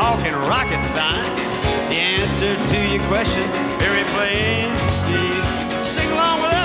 talking rocket science. The answer to your question, very plain to see. Sing along with us.